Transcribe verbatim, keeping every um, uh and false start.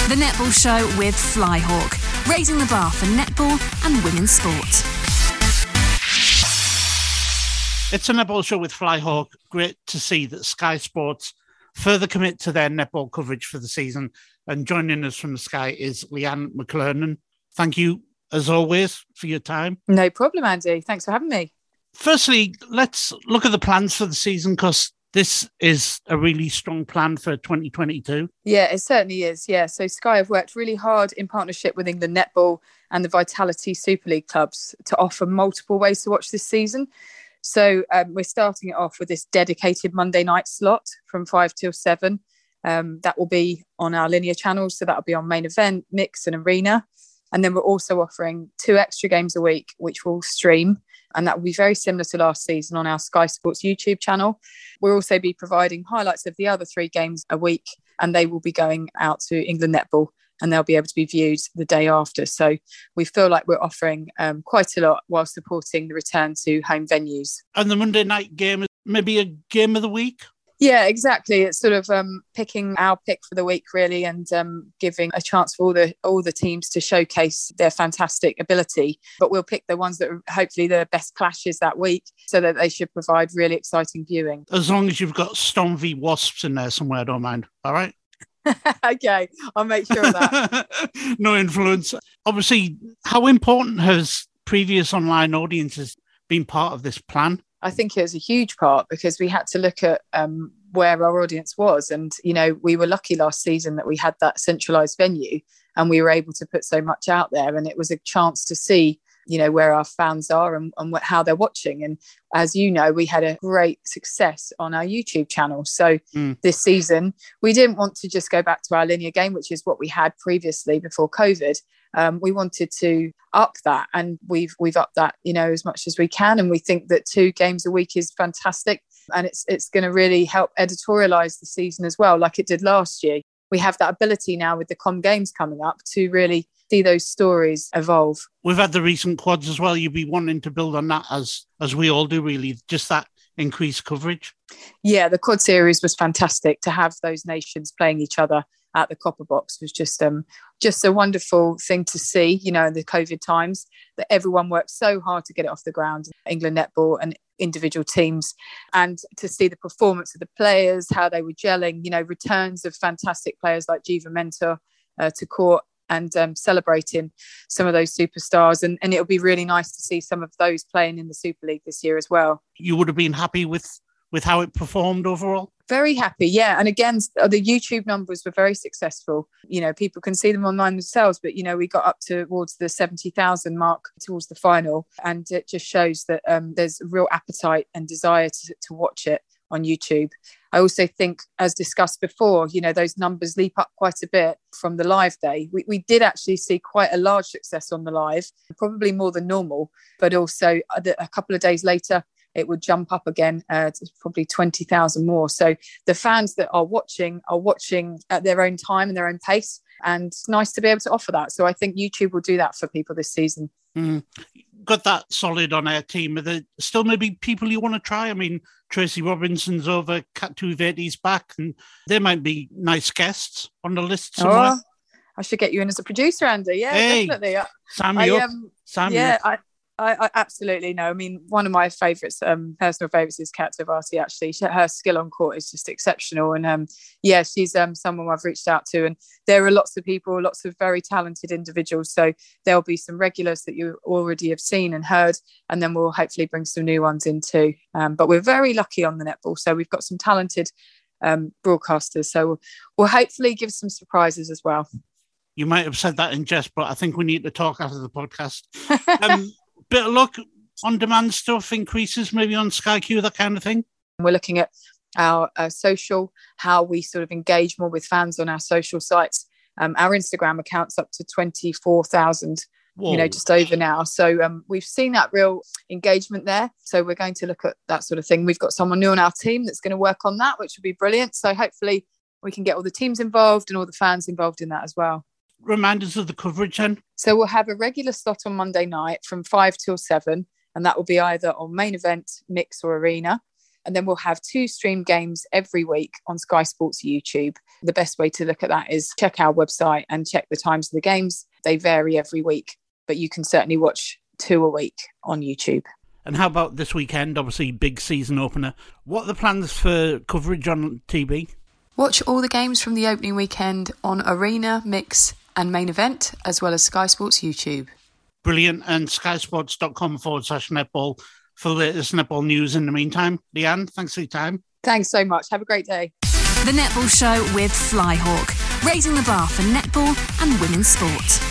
The Netball Show with Flyhawk, raising the bar for netball and women's sport. It's a Netball Show with Flyhawk. Great to see that Sky Sports further commit to their netball coverage for the season. And joining us from the Sky is Leanne McLernan. Thank you, as always, for your time. No problem, Andy. Thanks for having me. Firstly, let's look at the plans for the season, because this is a really strong plan for twenty twenty-two. Yeah, it certainly is. Yeah. So Sky have worked really hard in partnership with England Netball and the Vitality Super League clubs to offer multiple ways to watch this season. So um, we're starting it off with this dedicated Monday night slot from five till seven. Um, that will be on our linear channels. So that'll be on Main Event, Mix and Arena. And then we're also offering two extra games a week, which we'll stream. And that will be very similar to last season on our Sky Sports YouTube channel. We'll also be providing highlights of the other three games a week, and they will be going out to England Netball, and they'll be able to be viewed the day after. So we feel like we're offering um, quite a lot while supporting the return to home venues. And the Monday night game is maybe a game of the week? Yeah, exactly. It's sort of um, picking our pick for the week, really, and um, giving a chance for all the all the teams to showcase their fantastic ability. But we'll pick the ones that are hopefully the best clashes that week, so that they should provide really exciting viewing. As long as you've got Storm v Wasps in there somewhere, I don't mind. All right? Okay, I'll make sure of that. No influence. Obviously, how important has previous online audiences been part of this plan? I think it was a huge part, because we had to look at um, where our audience was. And, you know, we were lucky last season that we had that centralised venue and we were able to put so much out there. And it was a chance to see, you know, where our fans are and, and what, how they're watching. And as you know, we had a great success on our YouTube channel. So mm. this season, we didn't want to just go back to our linear game, which is what we had previously before COVID. Um, we wanted to up that, and we've we've upped that, you know, as much as we can. And we think that two games a week is fantastic, and it's it's going to really help editorialize the season as well, like it did last year. We have that ability now with the Com Games coming up to really see those stories evolve. We've had the recent quads as well. You'd be wanting to build on that, as as we all do, really, just that increased coverage. Yeah, the quad series was fantastic. To have those nations playing each other at the Copper Box was just um just a wonderful thing to see, you know, in the COVID times, that everyone worked so hard to get it off the ground, England Netball and individual teams, and to see the performance of the players, how they were gelling, you know, returns of fantastic players like Jiva Mentor uh, to court, and um, celebrating some of those superstars. And, and it'll be really nice to see some of those playing in the Super League this year as well. You would have been happy with with how it performed overall? Very happy, yeah. And again, the YouTube numbers were very successful. You know, people can see them online themselves, but, you know, we got up towards the seventy thousand mark towards the final. And it just shows that um, there's real appetite and desire to, to watch it on YouTube. I also think, as discussed before, you know, those numbers leap up quite a bit from the live day. We, we did actually see quite a large success on the live, probably more than normal, but also a couple of days later, it would jump up again uh, to probably twenty thousand more. So the fans that are watching are watching at their own time and their own pace. And it's nice to be able to offer that. So I think YouTube will do that for people this season. Mm. Got that solid on our team. Are there still maybe people you want to try? I mean, Tracy Robinson's over, Kat Tuveti's back, and they might be nice guests on the list somewhere. Oh, I should get you in as a producer, Andy. Yeah, hey, definitely. Sign me I, up. Um, Sign yeah, me up. I, I, I absolutely know. I mean, one of my favourites, um, personal favourites, is Kat Tuveti. Actually, she, her skill on court is just exceptional, and um, yeah, she's um, someone I've reached out to. And there are lots of people, lots of very talented individuals. So there'll be some regulars that you already have seen and heard, and then we'll hopefully bring some new ones in too. Um, but we're very lucky on the netball, so we've got some talented um, broadcasters. So we'll, we'll hopefully give some surprises as well. You might have said that in jest, but I think we need to talk after the podcast. Um, bit of luck, on-demand stuff increases maybe on Sky Q, that kind of thing. We're looking at our uh, social, how we sort of engage more with fans on our social sites. Um, our Instagram account's up to twenty-four thousand, you know, just over now. So um, we've seen that real engagement there. So we're going to look at that sort of thing. We've got someone new on our team that's going to work on that, which would be brilliant. So hopefully we can get all the teams involved and all the fans involved in that as well. Reminders of the coverage then? So we'll have a regular slot on Monday night from five till seven, and that will be either on Main Event, Mix or Arena. And then we'll have two streamed games every week on Sky Sports YouTube. The best way to look at that is check our website and check the times of the games. They vary every week, but you can certainly watch two a week on YouTube. And how about this weekend? Obviously, big season opener. What are the plans for coverage on T V? Watch all the games from the opening weekend on Arena, Mix and Main Event, as well as Sky Sports YouTube. Brilliant. And skysports.com forward slash netball for the latest netball news in the meantime. Leanne, thanks for your time. Thanks so much. Have a great day. The Netball Show with Flyhawk, raising the bar for netball and women's sport.